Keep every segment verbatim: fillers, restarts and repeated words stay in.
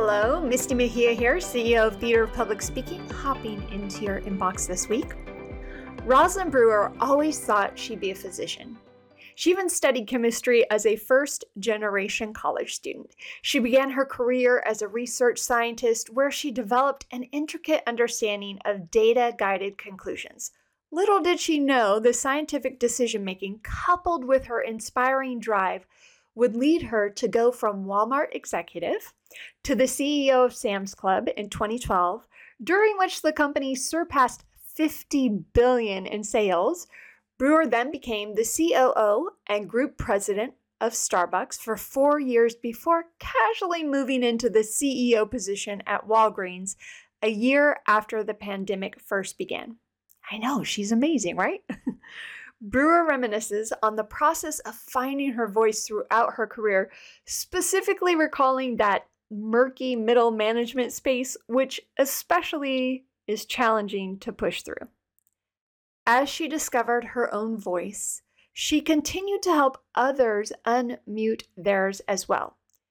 Hello, Misty Mejia here, C E O of Theater of Public Speaking, hopping into your inbox this week. Rosalind Brewer always thought she'd be a physician. She even studied chemistry as a first-generation college student. She began her career as a research scientist where she developed an intricate understanding of data-guided conclusions. Little did she know the scientific decision-making coupled with her inspiring drive would lead her to go from Walmart executive to the C E O of Sam's Club in twenty twelve, during which the company surpassed fifty billion dollars in sales. Brewer then became the C O O and group president of Starbucks for four years before casually moving into the C E O position at Walgreens a year after the pandemic first began. I know, she's amazing, right? Brewer reminisces on the process of finding her voice throughout her career, specifically recalling that murky middle management space, which especially is challenging to push through. As she discovered her own voice, she continued to help others unmute theirs as well.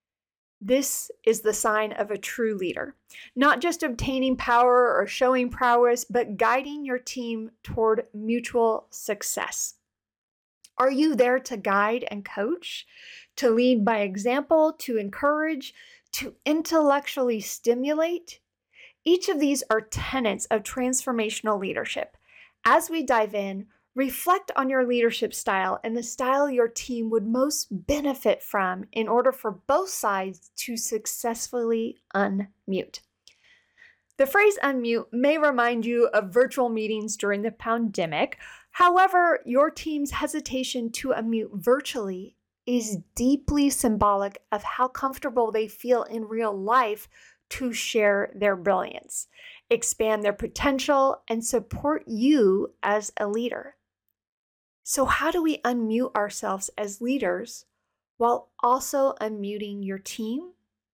This is the sign of a true leader, not just obtaining power or showing prowess, but guiding your team toward mutual success. Are you there to guide and coach, to lead by example, to encourage, to intellectually stimulate? Each of these are tenets of transformational leadership. As we dive in, reflect on your leadership style and the style your team would most benefit from in order for both sides to successfully unmute. The phrase unmute may remind you of virtual meetings during the pandemic. However, your team's hesitation to unmute virtually is deeply symbolic of how comfortable they feel in real life to share their brilliance, expand their potential, and support you as a leader. So how do we unmute ourselves as leaders while also unmuting your team?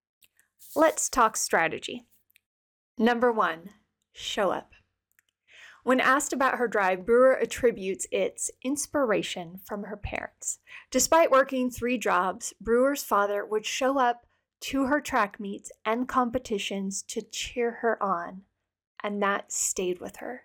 Let's talk strategy. Number one, show up. When asked about her drive, Brewer attributes its inspiration from her parents. Despite working three jobs, Brewer's father would show up to her track meets and competitions to cheer her on, and that stayed with her.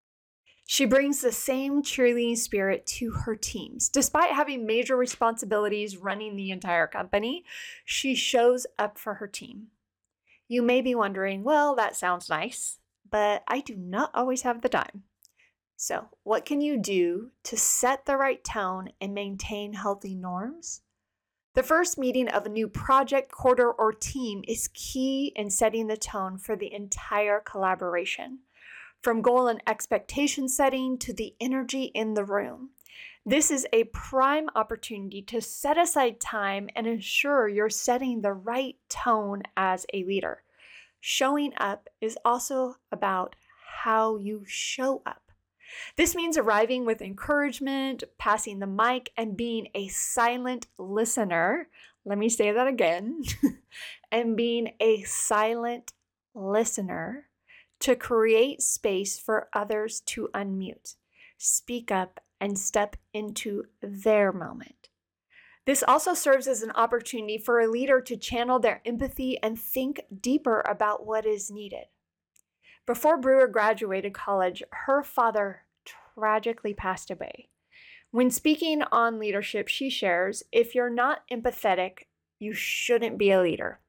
She brings the same cheerleading spirit to her teams. Despite having major responsibilities running the entire company, she shows up for her team. You may be wondering, well, that sounds nice, but I do not always have the time. So, what can you do to set the right tone and maintain healthy norms? The first meeting of a new project, quarter, or team is key in setting the tone for the entire collaboration. From goal and expectation setting to the energy in the room. This is a prime opportunity to set aside time and ensure you're setting the right tone as a leader. Showing up is also about how you show up. This means arriving with encouragement, passing the mic, and being a silent listener. Let me say that again. And being a silent listener to create space for others to unmute, speak up, and step into their moment. This also serves as an opportunity for a leader to channel their empathy and think deeper about what is needed. Before Brewer graduated college, her father tragically passed away. When speaking on leadership, she shares, if you're not empathetic, you shouldn't be a leader.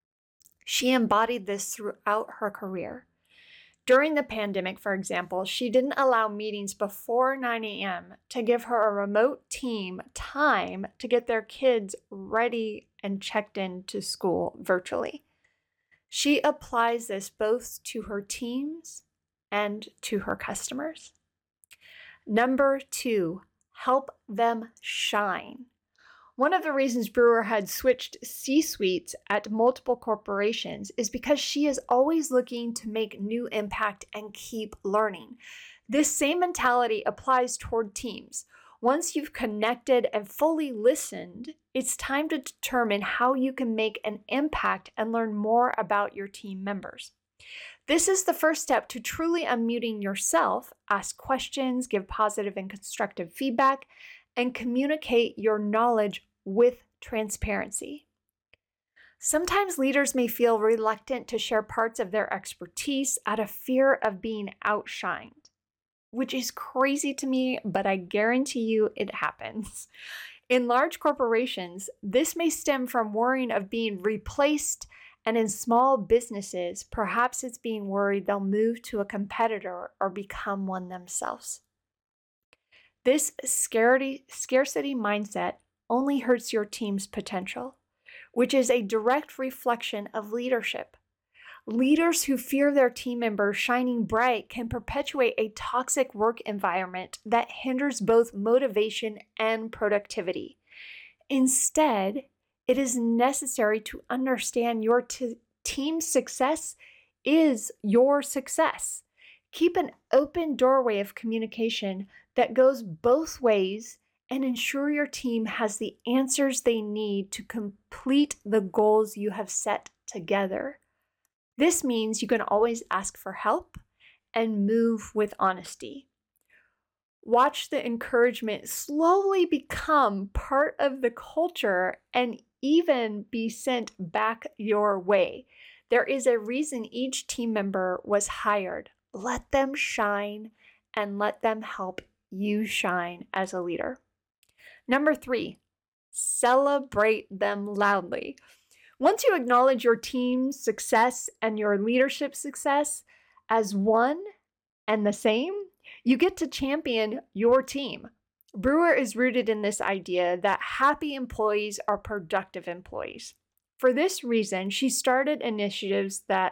She embodied this throughout her career. During the pandemic, for example, she didn't allow meetings before nine a.m. to give her a remote team time to get their kids ready and checked in to school virtually. She applies this both to her teams and to her customers. Number two, help them shine. One of the reasons Brewer had switched C-suites at multiple corporations is because she is always looking to make new impact and keep learning. This same mentality applies toward teams. Once you've connected and fully listened, it's time to determine how you can make an impact and learn more about your team members. This is the first step to truly unmuting yourself. Ask questions, give positive and constructive feedback, and communicate your knowledge with transparency. Sometimes leaders may feel reluctant to share parts of their expertise out of fear of being outshined, which is crazy to me, but I guarantee you it happens. In large corporations, this may stem from worrying of being replaced, and in small businesses, perhaps it's being worried they'll move to a competitor or become one themselves. This scarcity, scarcity mindset only hurts your team's potential, which is a direct reflection of leadership. Leaders who fear their team members shining bright can perpetuate a toxic work environment that hinders both motivation and productivity. Instead, it is necessary to understand your t- team's success is your success. Keep an open doorway of communication that goes both ways and ensure your team has the answers they need to complete the goals you have set together. This means you can always ask for help and move with honesty. Watch the encouragement slowly become part of the culture and even be sent back your way. There is a reason each team member was hired. Let them shine and let them help you shine as a leader. Number three, celebrate them loudly. Once you acknowledge your team's success and your leadership success as one and the same, you get to champion your team. Brewer is rooted in this idea that happy employees are productive employees. For this reason, she started initiatives that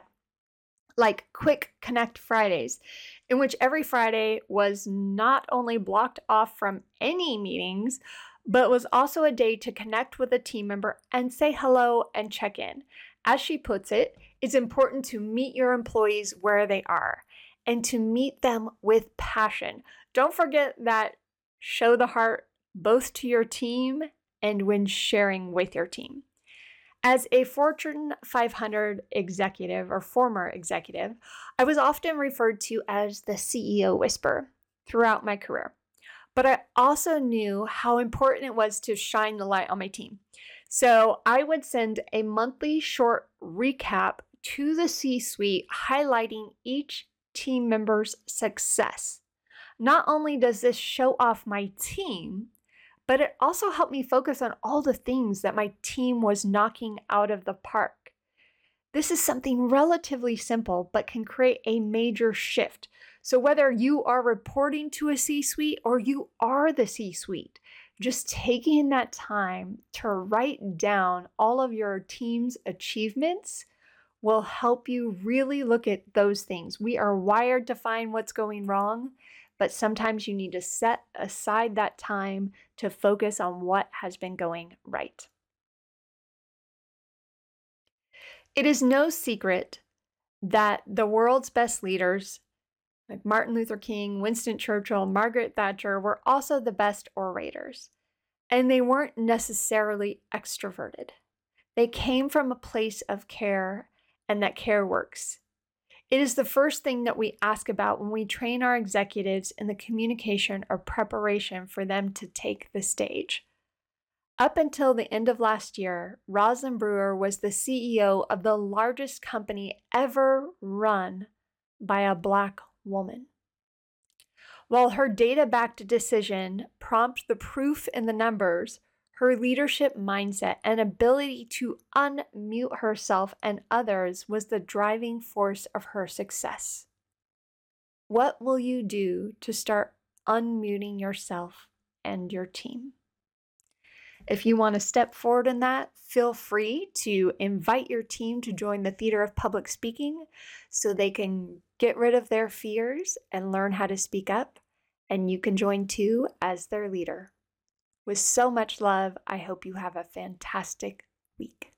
like Quick Connect Fridays, in which every Friday was not only blocked off from any meetings, but was also a day to connect with a team member and say hello and check in. As she puts it, it's important to meet your employees where they are and to meet them with passion. Don't forget that show the heart both to your team and when sharing with your team. As a Fortune five hundred executive or former executive, I was often referred to as the C E O whisperer throughout my career. But I also knew how important it was to shine the light on my team. So I would send a monthly short recap to the C-suite highlighting each team member's success. Not only does this show off my team, but it also helped me focus on all the things that my team was knocking out of the park. This is something relatively simple, but can create a major shift. So whether you are reporting to a C-suite or you are the C-suite, just taking that time to write down all of your team's achievements will help you really look at those things. We are wired to find what's going wrong, but sometimes you need to set aside that time to focus on what has been going right. It is no secret that the world's best leaders, like Martin Luther King, Winston Churchill, Margaret Thatcher, were also the best orators. And they weren't necessarily extroverted. They came from a place of care, and that care works. It is the first thing that we ask about when we train our executives in the communication or preparation for them to take the stage. Up until the end of last year, Rosalind Brewer was the C E O of the largest company ever run by a Black woman. While her data-backed decision prompted the proof in the numbers, her leadership mindset and ability to unmute herself and others was the driving force of her success. What will you do to start unmuting yourself and your team? If you want to step forward in that, feel free to invite your team to join the Theater of Public Speaking so they can get rid of their fears and learn how to speak up, and you can join too as their leader. With so much love, I hope you have a fantastic week.